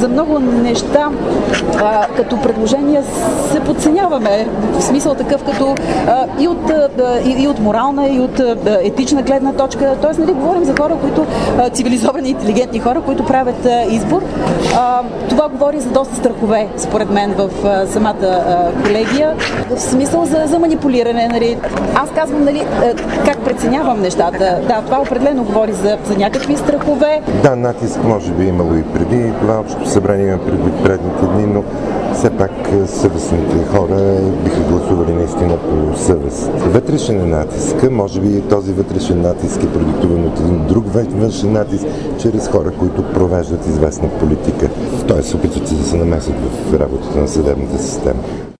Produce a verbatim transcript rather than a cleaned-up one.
за много неща а, като предложения се подценяваме. В смисъл такъв като а, и, от, а, и, и от морална, и от а, етична гледна точка. Тоест, нали, говорим за хора, които а, цивилизовани, интелигентни хора, които правят а, избор. А, това говори за доста страхове, според мен, в а, самата а, колегия. В смисъл за, за манипулиране. Нали. Аз казвам, нали, как преценявам нещата. Да, това определено говори за, за някакви страхове. Да, натиск може би имало и преди. Това общо събрание има преди предните дни, но все пак съвестните хора биха гласували наистина по съвест. Вътрешен е натиск, може би този вътрешен натиск е продиктуван от един друг външен натиск, чрез хора, които провеждат известна политика. Тоест, опитват се да се намесят в работата на съдебната система.